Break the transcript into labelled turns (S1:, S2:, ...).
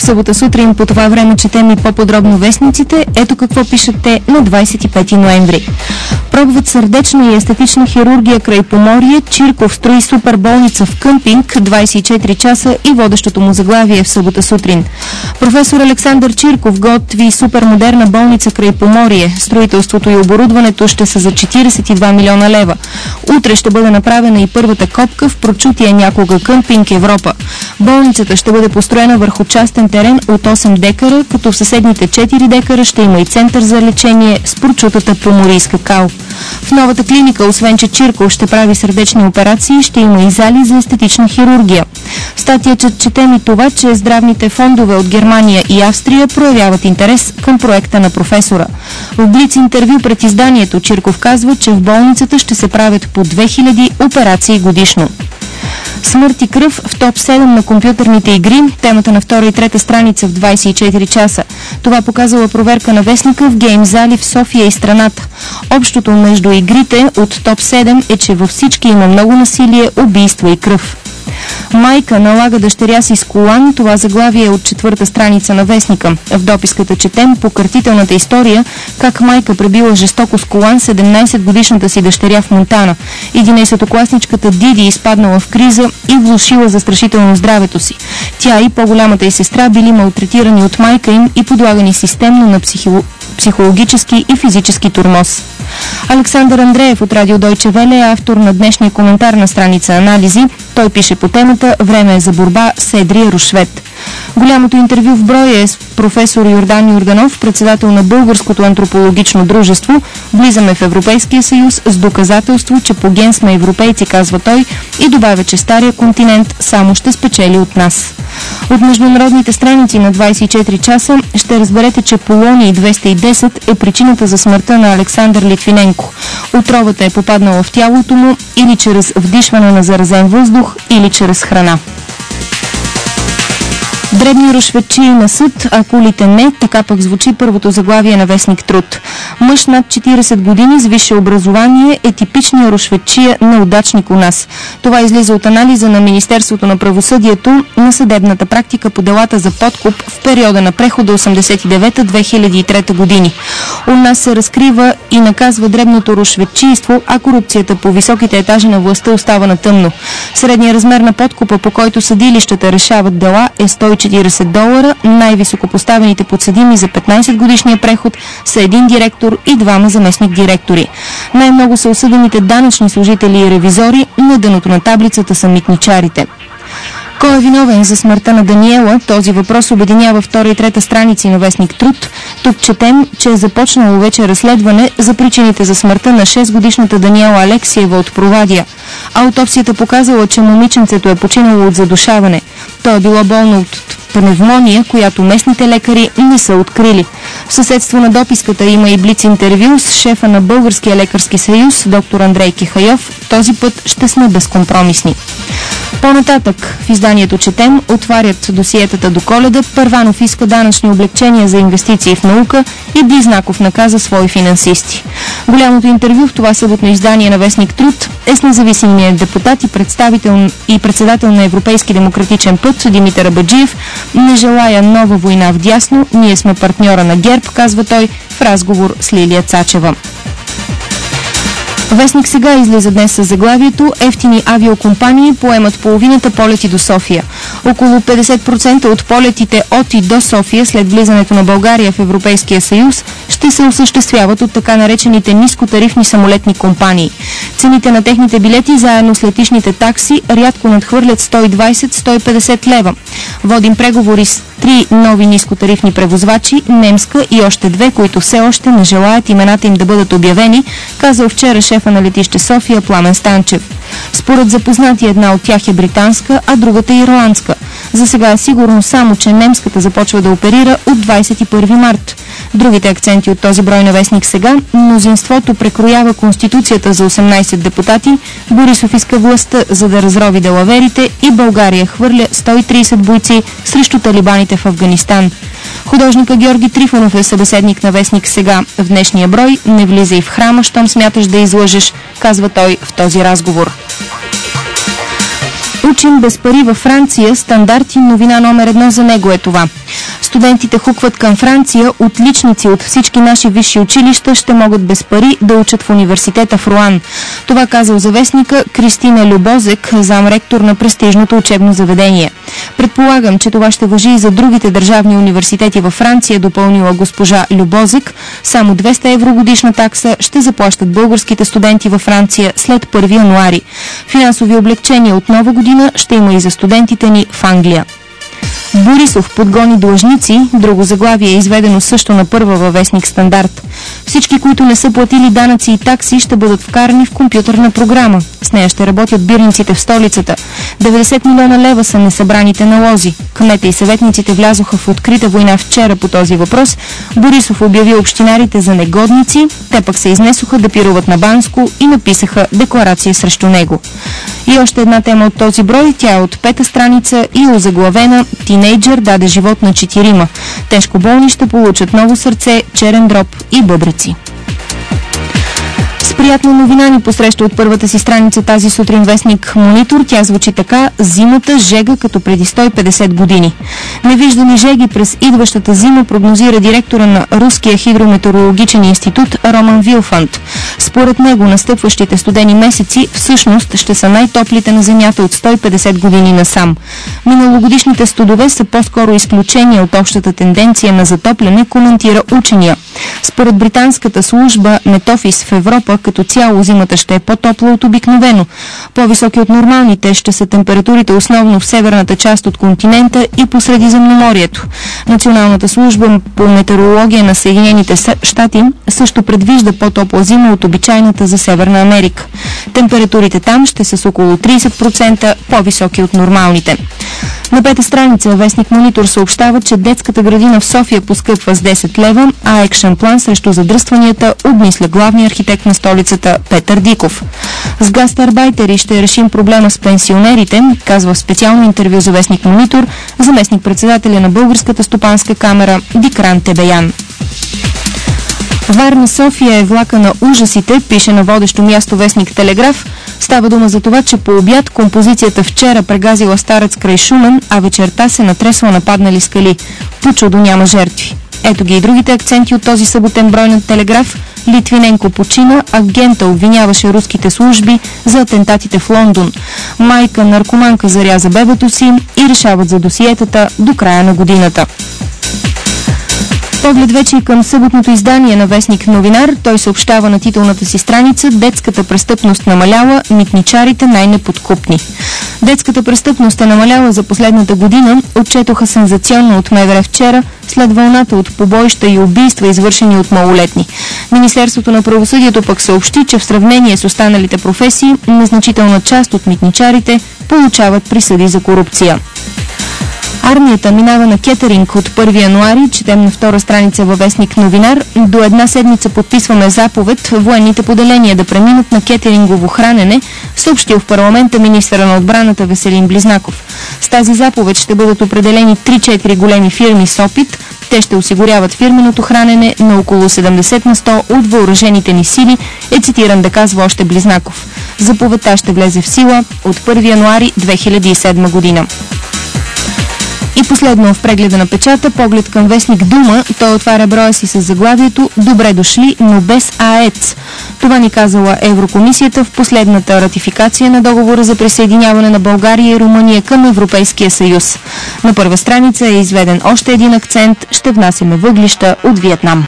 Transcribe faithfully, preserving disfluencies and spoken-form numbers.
S1: събота сутрин по това време четем и по-подробно вестниците. Ето какво пишат те на двадесет и пети ноември. Пробват сърдечна и естетична хирургия край Поморие. Чирков строи супер болница в къмпинг, двадесет и четири часа и водещото му заглавие в събота сутрин. Професор Александър Чирков готви супермодерна болница край Поморие. Строителството и оборудването ще са за четиридесет и два милиона лева. Утре ще бъде направена и първата копка в прочутия някога къмпинг Европа. Болницата ще бъде построена върху частен терен от осем декара, като в съседните четири декара ще има и център за лечение с прочутата поморийска кал. В новата клиника, освен че Чирков ще прави сърдечни операции, ще има и зали за естетична хирургия. В статията четем и това, че здравните фондове от Германия и Австрия проявяват интерес към проекта на професора. В Блиц интервю пред изданието Чирков казва, че в болницата ще се правят по две хиляди операции годишно. Смърт и кръв в топ седем на компютърните игри, темата на втора и трета страница в двадесет и четири часа. Това показала проверка на вестника в гейм зали в София и страната. Общото между игрите от топ седем е, че във всички има много насилие, убийства и кръв. Майка налага дъщеря си с колан. Това заглавие е от четвърта страница на вестника. В дописката четем покъртителната история как майка пребила жестоко с колан седемнадесетгодишната си дъщеря в Монтана. единадесетокласничката Диди изпаднала в криза и влошила застрашително здравето си. Тя и по-голямата й сестра били малтретирани от майка им и подлагани системно на психо... психологически и физически тормоз. Александър Андреев от Радио Дойче Веле е автор на днешния коментар на страница Анализи. Той пише по темата "Време е за борба с едрия рушвет". Голямото интервю в броя е с професор Йордан Йорданов, председател на Българското антропологично дружество. Влизаме в Европейския съюз с доказателство, че по ген сме европейци, казва той, и добавя, че стария континент само ще спечели от нас. От международните страници на двадесет и четири часа ще разберете, че полоний двеста и десет е причината за смъртта на Александър Литвиненко. Отровата е попаднала в тялото му или чрез вдишване на заразен въздух, или чрез храна. Дребни рушветчии на съд, а кулите не, така пък звучи първото заглавие на вестник Труд. Мъж над четиридесет години с висше образование е типичният рушветчия неудачник у нас. Това излиза от анализа на Министерството на правосъдието на съдебната практика по делата за подкуп в периода на прехода осемдесет и девета до две хиляди и трета години. У нас се разкрива и наказва дребното рушветчийство, а корупцията по високите етажи на властта остава на тъмно. Средният размер на подкупа, по който съдилищата решават дела, е сто и четиридесет долара. Най-високопоставените подсъдими за петнадесет годишния преход са един директор и двама заместник директори. Най-много са осъдените данъчни служители и ревизори, на дъното на таблицата са митничарите. Кой е виновен за смъртта на Даниела? Този въпрос обединява втора и трета страници на вестник Труд. Тук четем, че е започнало вече разследване за причините за смъртта на шестгодишната Даниела Алексиева от Провадия. Аутопсията показала, че момиченцето е починало от задушаване. То е било болно от пневмония, която местните лекари не са открили. В съседство на дописката има и блиц интервю с шефа на Българския лекарски съюз, доктор Андрей Кихайов. Този път ще сме безкомпромисни. По-нататък в изданието четем, отварят досиетата до Коледа, Първанов иска данъчни облекчения за инвестиции в наука и Близнаков наказа свои финансисти. Голямото интервю в това съботно издание на вестник Труд е с независимия депутат и представител и председател на Европейски демократичен път Димитър Абаджиев. Не желая нова война в дясно, ние сме партньора на ГЕРБ, казва той в разговор с Лилия Цачева. Вестник Сега излиза днес с заглавието "Ефтини авиокомпании поемат половината полети до София". Около петдесет процента от полетите от и до София след влизането на България в Европейския съюз ще се осъществяват от така наречените нискотарифни самолетни компании. Цените на техните билети заедно с летищните такси рядко надхвърлят сто и двадесет до сто и петдесет лева. Водим преговори с три нови нискотарифни превозвачи, немска и още две, които все още не желаят имената им да бъдат обявени, казал вчера шефа на летище София Пламен Станчев. Според запознати една от тях е британска, а другата е ирландска. За сега е сигурно само, че немската започва да оперира от двадесет и първи март. Другите акценти от този брой на вестник Сега: мнозинството прекроява Конституцията за осемнадесет депутати, Борисов иска властта, за да разрови далаверите, и България хвърля сто и тридесет бойци срещу талибаните в Афганистан. Художника Георги Трифонов е събеседник на вестник Сега в днешния брой. Не влизай в храма, щом смяташ да излъжеш, казва той в този разговор. учим без пари във Франция, стандарт и новина номер едно за него е това. Студентите хукват към Франция, отличници от всички наши висши училища ще могат без пари да учат в университета в Руан. Това казал за вестника Кристина Любозек, замректор на престижното учебно заведение. Предполагам, че това ще важи и за другите държавни университети във Франция, допълнила госпожа Любозек. Само двеста евро годишна такса ще заплащат българските студенти във Франция след първи януари. Финансови облегчения от нова година ще има и за студентите ни в Англия. Борисов подгони длъжници, друго заглавие е изведено също на първа във вестник Стандарт. Всички, които не са платили данъци и такси, ще бъдат вкарани в компютърна програма. С нея ще работят бирниците в столицата. деветдесет милиона лева са несъбраните налози. Кмета и съветниците влязоха в открита война вчера по този въпрос. Борисов обяви общинарите за негодници, те пък се изнесоха да пируват на Банско и написаха декларация срещу него. И още една тема от този брой, тя е от пета страница и озаглавена "Тинейджър даде живот на четирима. Тежко болни ще получат ново сърце, черен дроб и бъбреци." С приятна новина ни посреща от първата си страница тази сутрин вестник Монитор. Тя звучи така: "Зимата жега като преди сто и петдесет години. Невиждани жеги през идващата зима, прогнозира директора на Руския хидрометеорологичен институт Роман Вилфанд. Според него настъпващите студени месеци всъщност ще са най-топлите на Земята от сто и петдесет години насам. Миналогодишните студове са по-скоро изключение от общата тенденция на затопляне, коментира учения. Според британската служба Метофис в Европа, като цяло зимата ще е по-топла от обикновено. По-високи от нормалните ще са температурите основно в северната част от континента и по Средиземноморието. Националната служба по метеорология на Съединените щати също предвижда по-топла зима от обичайната за Северна Америка. Температурите там ще са с около тридесет процента по-високи от нормалните. На пета страница вестник Монитор съобщава, че детската градина в София поскъпва с десет лева, а екшен план срещу задръстванията обмисля главният архитект на столицата Петър Диков. С гастарбайтери ще решим проблема с пенсионерите, казва в специално интервю за вестник Монитор заместник-председателя на Българската стопанска камера Дикран Тебеян. Варна-София е влака на ужасите, пише на водещо място вестник Телеграф. Става дума за това, че по обяд композицията вчера прегазила Старец край Шумен, а вечерта се натресла на паднали скали. По чудо няма жертви. Ето ги и другите акценти от този съботен брой на Телеграф. Литвиненко почина, агента обвиняваше руските служби за атентатите в Лондон. Майка наркоманка заряза бебето си и решават за досиетата до края на годината. Поглед вече и към съботното издание на вестник Новинар. Той съобщава на титулната си страница: "Детската престъпност намаляла, митничарите най-неподкупни." Детската престъпност е намаляла за последната година, отчетоха сензационно от МВР вчера, след вълната от побоища и убийства, извършени от малолетни. Министерството на правосъдието пък съобщи, че в сравнение с останалите професии, незначителна част от митничарите получават присъди за корупция. Армията минава на кетеринг от първи януари, четем на втора страница във вестник Новинар. До една седмица подписваме заповед военните поделения да преминат на кетерингово хранене, съобщил в парламента министъра на отбраната Веселин Близнаков. С тази заповед ще бъдат определени три-четири големи фирми с опит. Те ще осигуряват фирменото хранене на около седемдесет на сто от въоръжените ни сили, е цитиран да казва още Близнаков. Заповедта ще влезе в сила от първи януари две хиляди и седма година. И последно в прегледа на печата, поглед към вестник Дума. Той отваря броя си с заглавието "Добре дошли, но без АЕЦ". Това ни казала Еврокомисията в последната ратификация на договора за присъединяване на България и Румъния към Европейския съюз. На първа страница е изведен още един акцент: ще внасяме въглища от Виетнам.